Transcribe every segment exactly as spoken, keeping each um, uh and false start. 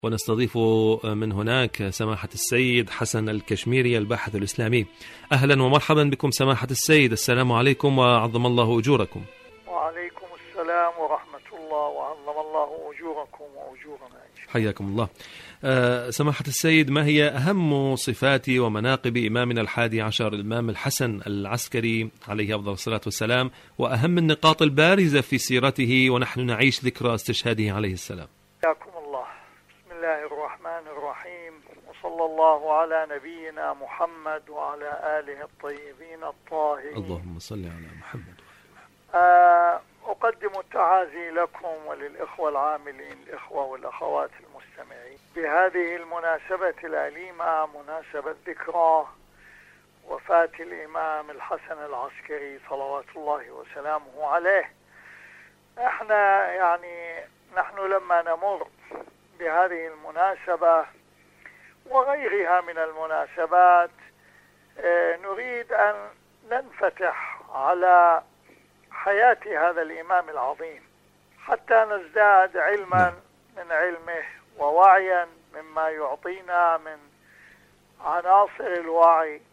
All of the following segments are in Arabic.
ونستضيف من هناك سماحة السيد حسن الكشميري الباحث الإسلامي. أهلا ومرحبا بكم سماحة السيد، السلام عليكم وعظم الله أجوركم. وعليكم السلام ورحمة الله وعظم الله أجوركم وأجورنا. حياكم الله. أه سماحة السيد، ما هي أهم صفات ومناقب إمامنا الحادي عشر الإمام الحسن العسكري عليه أفضل الصلاة والسلام، وأهم النقاط البارزة في سيرته ونحن نعيش ذكرى استشهاده عليه السلام؟ حياكم الله. بسم الله الرحمن الرحيم، وصلى الله على نبينا محمد وعلى آله الطيبين الطاهرين. اللهم صل على محمد. أه أقدم التعازي لكم وللإخوة العاملين، الإخوة والأخوات المستمعين، بهذه المناسبة الأليمة، مناسبة ذكرى وفاة الإمام الحسن العسكري صلوات الله وسلامه عليه. احنا يعني نحن لما نمر بهذه المناسبة وغيرها من المناسبات اه نريد أن ننفتح على حياة هذا الإمام العظيم حتى نزداد علما من علمه ووعيا مما يعطينا من عناصر الوعي،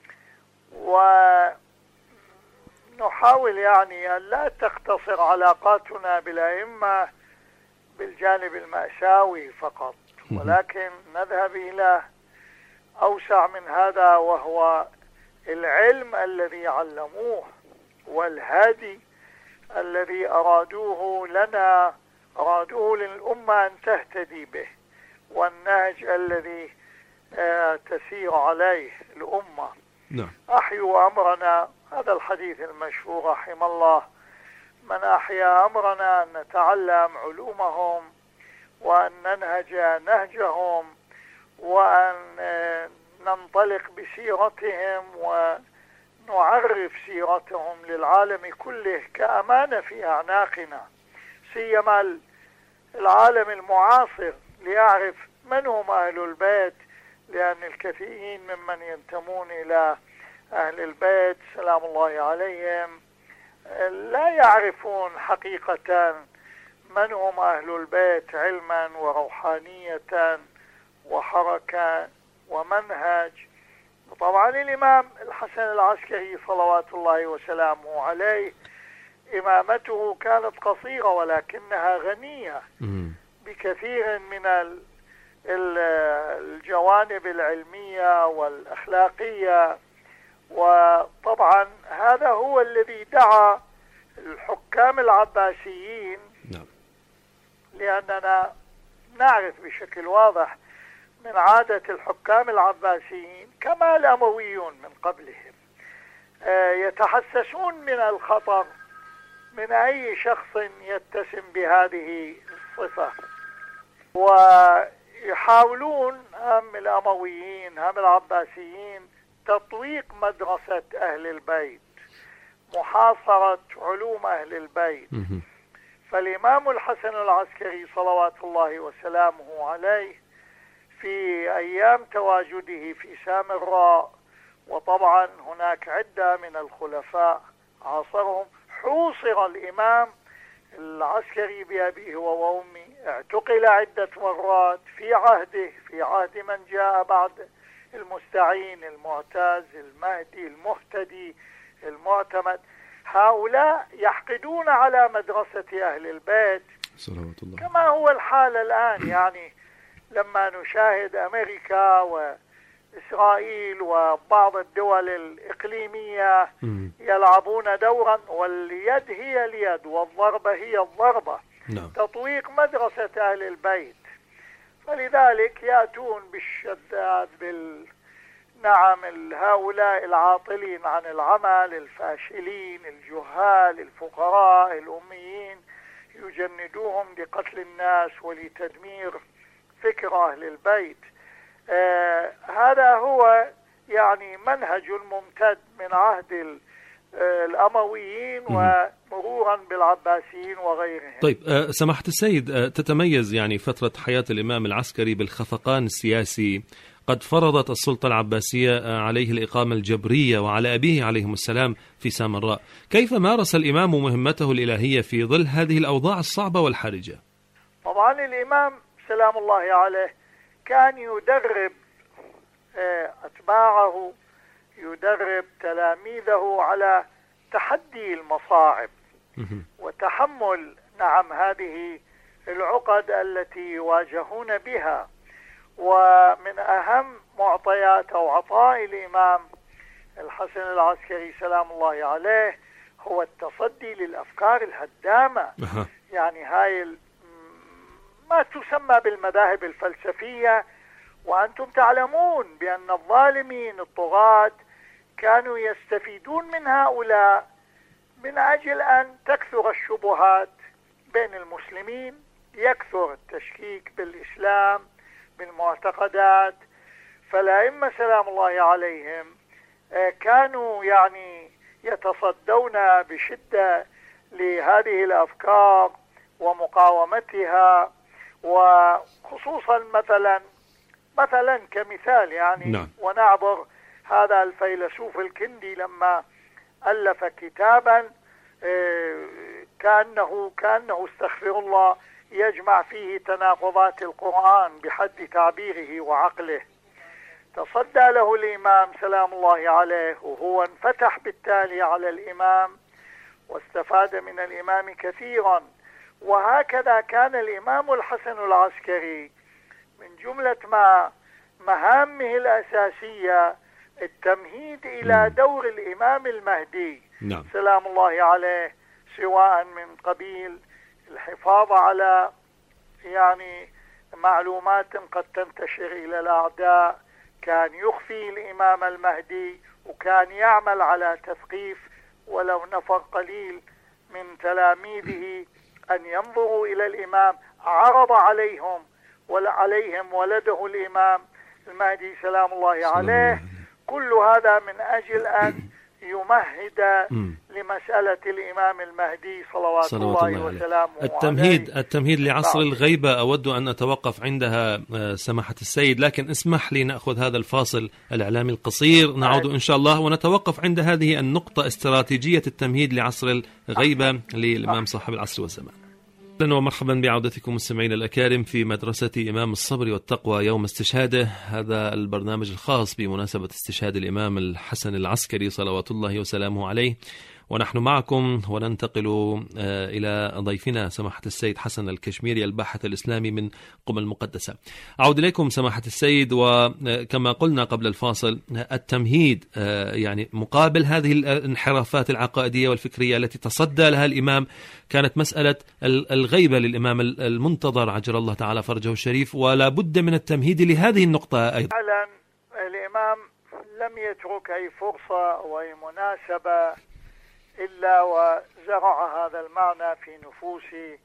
ونحاول يعني أن لا تقتصر علاقاتنا بالأئمة بالجانب المأساوي فقط، ولكن نذهب إلى أوسع من هذا، وهو العلم الذي علموه والهادي الذي أرادوه لنا، أرادوه للأمة أن تهتدي به، والنهج الذي آه تسير عليه الأمة. نعم. أحيوا أمرنا، هذا الحديث المشهور، رحم الله من أحيا أمرنا، أن نتعلم علومهم وأن ننهج نهجهم وأن آه ننطلق بسيرتهم و نعرف سيرتهم للعالم كله كأمانة في أعناقنا، سيما العالم المعاصر، ليعرف من هم أهل البيت، لأن الكثيرين ممن ينتمون إلى أهل البيت سلام الله عليهم لا يعرفون حقيقة من هم أهل البيت علما وروحانية وحركة ومنهج. طبعا الإمام الحسن العسكري صلوات الله وسلامه عليه إمامته كانت قصيرة ولكنها غنية بكثير من الجوانب العلمية والأخلاقية، وطبعا هذا هو الذي دعا الحكام العباسيين، لأننا نعرف بشكل واضح من عادة الحكام العباسيين كما الأمويون من قبلهم يتحسسون من الخطر من أي شخص يتسم بهذه الصفة، ويحاولون هم الأمويين هم العباسيين تطويق مدرسة أهل البيت، محاصرة علوم أهل البيت. فالإمام الحسن العسكري صلوات الله وسلامه عليه في أيام تواجده في سامراء، وطبعا هناك عدة من الخلفاء عاصرهم، حوصر الإمام العسكري بأبيه وأمه، اعتقل عدة مرات في عهده، في عهد من جاء بعد المستعين المعتز المهدي المهتدي المعتمد. هؤلاء يحقدون على مدرسة أهل البيت صلوات الله، كما هو الحال الآن. يعني لما نشاهد أمريكا وإسرائيل وبعض الدول الإقليمية يلعبون دورا، واليد هي اليد والضربة هي الضربة، نعم. تطويق مدرسة أهل البيت، فلذلك يأتون بالشداد بال نعم هؤلاء العاطلين عن العمل، الفاشلين، الجهال، الفقراء، الأميين، يجندوهم لقتل الناس ولتدمير فكر أهل البيت. آه هذا هو يعني منهج ممتد من عهد الأمويين ومرورا بالعباسيين وغيرهم. طيب آه سماحة السيد، آه تتميز يعني فترة حياة الإمام العسكري بالخفقان السياسي، قد فرضت السلطة العباسية عليه الإقامة الجبرية وعلى أبيه عليهم السلام في سامراء. كيف مارس الإمام مهمته الإلهية في ظل هذه الأوضاع الصعبة والحرجة؟ طبعا الإمام سلام الله عليه كان يدرب أتباعه، يدرب تلاميذه على تحدي المصاعب وتحمل نعم هذه العقد التي يواجهون بها. ومن أهم معطيات أو عطاء الإمام الحسن العسكري سلام الله عليه هو التصدي للأفكار الهدامة. يعني هاي ما تسمى بالمذاهب الفلسفية، وأنتم تعلمون بأن الظالمين الطغاة كانوا يستفيدون من هؤلاء من أجل أن تكثر الشبهات بين المسلمين، يكثر التشكيك بالإسلام بالمعتقدات. فالأئمة سلام الله عليهم كانوا يعني يتصدون بشدة لهذه الأفكار ومقاومتها، وخصوصا مثلا مثلا كمثال يعني نعم. ونعبر هذا الفيلسوف الكندي لما ألف كتابا كأنه كأنه استغفر الله يجمع فيه تناقضات القرآن بحد تعبيره وعقله، تصدى له الإمام سلام الله عليه، وهو انفتح بالتالي على الإمام واستفاد من الإمام كثيرا. وهكذا كان الإمام الحسن العسكري من جملة ما مهامه الأساسية التمهيد إلى دور الإمام المهدي نعم. سلام الله عليه، سواء من قبيل الحفاظ على يعني معلومات قد تنتشر إلى الأعداء، كان يخفي الإمام المهدي، وكان يعمل على تثقيف ولو نفر قليل من تلاميذه أن ينظروا إلى الإمام. عرض عليهم وعليهم ولده الإمام المهدي سلام الله عليه. كل هذا من أجل أن يمهد لمسألة الإمام المهدي صلوات, صلوات الله وسلامه التمهيد عليه. التمهيد لعصر الغيبة أود أن أتوقف عندها سماحة السيد، لكن اسمح لي نأخذ هذا الفاصل الإعلامي القصير، نعود إن شاء الله ونتوقف عند هذه النقطة، استراتيجية التمهيد لعصر الغيبة للإمام صاحب العصر والزمان. أهلا ومرحبا بعودتكم مستمعينا الأكارم في مدرسة إمام الصبر والتقوى يوم استشهاده، هذا البرنامج الخاص بمناسبة استشهاد الإمام الحسن العسكري صلوات الله وسلامه عليه، ونحن معكم وننتقل إلى ضيفنا سماحة السيد حسن الكشميري الباحث الإسلامي من قم المقدسة. أعود إليكم سماحة السيد، وكما قلنا قبل الفاصل التمهيد يعني مقابل هذه الانحرافات العقائدية والفكرية التي تصدى لها الإمام كانت مسألة الغيبة للإمام المنتظر عجل الله تعالى فرجه الشريف، ولا بد من التمهيد لهذه النقطة أيضا. فعلا الإمام لم يترك أي فرصة وأي مناسبة إلا وزرع هذا المعنى في نفوس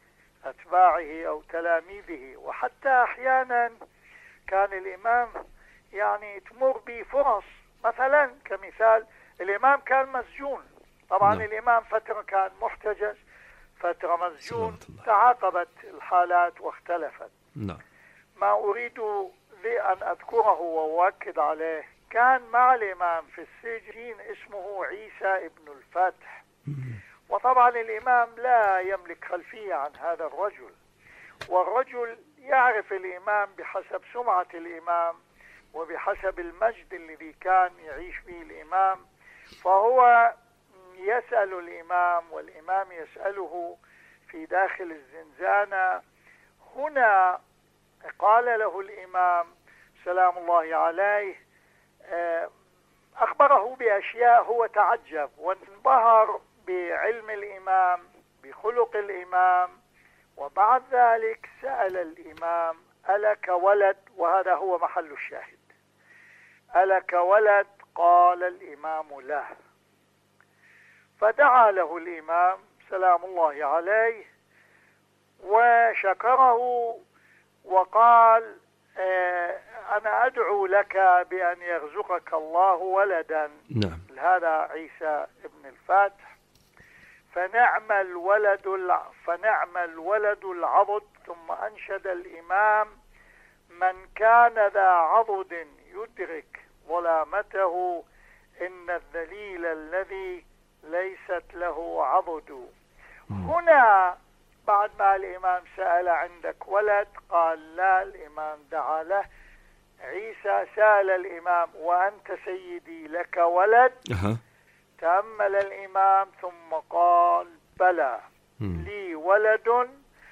أتباعه أو تلاميذه. وحتى أحيانا كان الإمام يعني تمر بفرص، مثلا كمثال الإمام كان مسجون، طبعا نعم. الإمام فترة كان محتجز، فترة مسجون، تعاقبت الحالات واختلفت. نعم. ما أريد أن أذكره وأؤكد عليه، كان مع الإمام في السجن اسمه عيسى ابن الفتح، وطبعا الإمام لا يملك خلفية عن هذا الرجل، والرجل يعرف الإمام بحسب سمعة الإمام وبحسب المجد الذي كان يعيش به الإمام، فهو يسأل الإمام والإمام يسأله في داخل الزنزانة. هنا قال له الإمام سلام الله عليه، أخبره بأشياء هو تعجب وانبهر بعلم الإمام بخلق الإمام، وبعد ذلك سأل الإمام ألك ولد؟ وهذا هو محل الشاهد. ألك ولد؟ قال الإمام لا. فدعا له الإمام سلام الله عليه وشكره وقال أنا أدعو لك بأن يرزقك الله ولدا. نعم. هذا عيسى ابن الفتح. فنعم الولد فنعم الولد العضد. ثم أنشد الإمام من كان ذا عضد يدرك ظلامته إن الذليل الذي ليست له عضد. هنا بعد ما الإمام سأل عندك ولد؟ قال لا. الإمام دعا له. عيسى سأل الإمام وأنت سيدي لك ولد؟ أه. تأمل الإمام ثم قال بلى لي ولد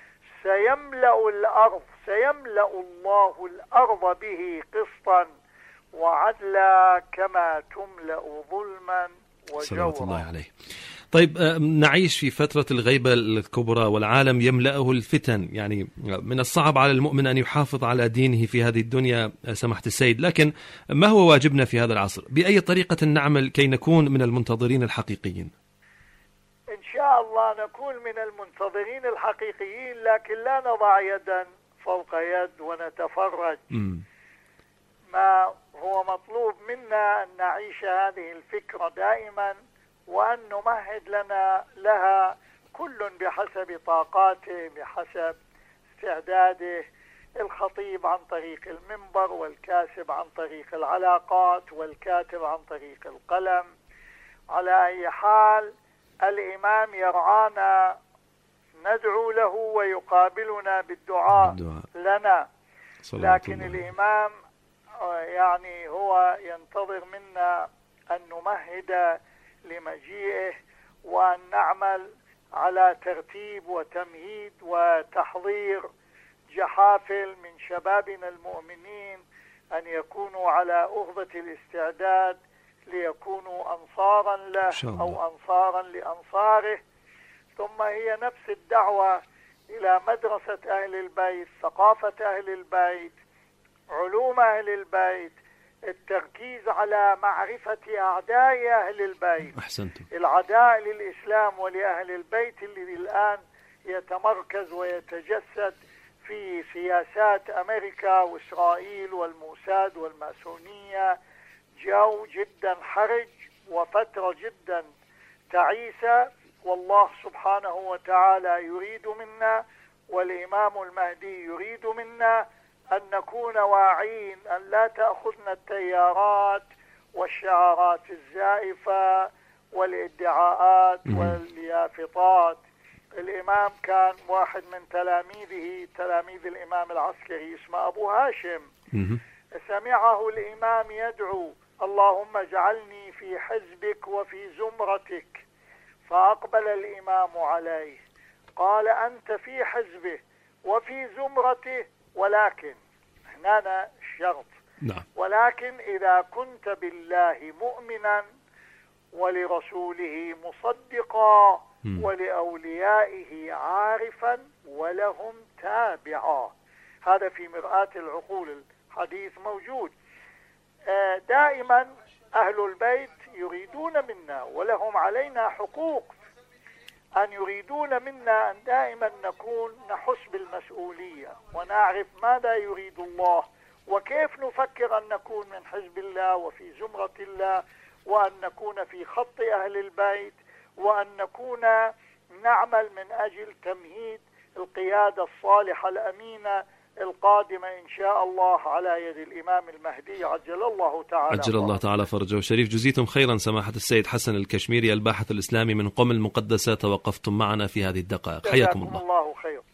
سيملأ الأرض، سيملأ الله الأرض به قسطا وعدلا كما تملأ ظلما وجورا. صلوات الله عليه. طيب، نعيش في فترة الغيبة الكبرى والعالم يملأه الفتن، يعني من الصعب على المؤمن أن يحافظ على دينه في هذه الدنيا سماحة السيد، لكن ما هو واجبنا في هذا العصر؟ بأي طريقة نعمل كي نكون من المنتظرين الحقيقيين؟ إن شاء الله نكون من المنتظرين الحقيقيين، لكن لا نضع يدا فوق يد ونتفرج. م. ما هو مطلوب منا أن نعيش هذه الفكرة دائما، وأن نمهد لنا لها كل بحسب طاقاته، بحسب استعداده. الخطيب عن طريق المنبر، والكاتب عن طريق العلاقات، والكاتب عن طريق القلم. على أي حال الإمام يرعانا، ندعو له ويقابلنا بالدعاء, بالدعاء. لنا، لكن الإمام يعني هو ينتظر منا أن نمهد لمجيئه، وأن نعمل على ترتيب وتمهيد وتحضير جحافل من شبابنا المؤمنين أن يكونوا على أغضة الاستعداد ليكونوا أنصارا له أو أنصارا لأنصاره. ثم هي نفس الدعوة إلى مدرسة أهل البيت، ثقافة أهل البيت، علوم أهل البيت، التركيز على معرفة أعداء أهل البيت. أحسنتم. العداء للإسلام ولأهل البيت اللي الآن يتمركز ويتجسد في سياسات أمريكا وإسرائيل والموساد والماسونية. جو جدا حرج وفترة جدا تعيسة، والله سبحانه وتعالى يريد منا، والإمام المهدي يريد منا أن نكون واعين، أن لا تأخذنا التيارات والشعارات الزائفة والادعاءات واليافطات. الإمام كان واحد من تلاميذه، تلاميذ الإمام العسكري، اسمه أبو هاشم، سمعه الإمام يدعو اللهم اجعلني في حزبك وفي زمرتك، فأقبل الإمام عليه قال أنت في حزبه وفي زمرته، ولكن هنا الشرط، نعم. ولكن إذا كنت بالله مؤمنا ولرسوله مصدقا م. ولأوليائه عارفا ولهم تابعا. هذا في مرآة العقول، الحديث موجود. دائما أهل البيت يريدون منا ولهم علينا حقوق، أن يريدون منا أن دائما نكون نحس بالمسؤولية ونعرف ماذا يريد الله، وكيف نفكر أن نكون من حزب الله وفي زمرة الله، وأن نكون في خط أهل البيت، وأن نكون نعمل من أجل تمهيد القيادة الصالحة الأمينة القادمة إن شاء الله على يد الإمام المهدي عجل الله تعالى عجل الله تعالى فرجه الشريف. جزيتم خيرا سماحة السيد حسن الكشميري الباحث الإسلامي من قم المقدسة، توقفتم معنا في هذه الدقائق، حياكم الله. الله خير.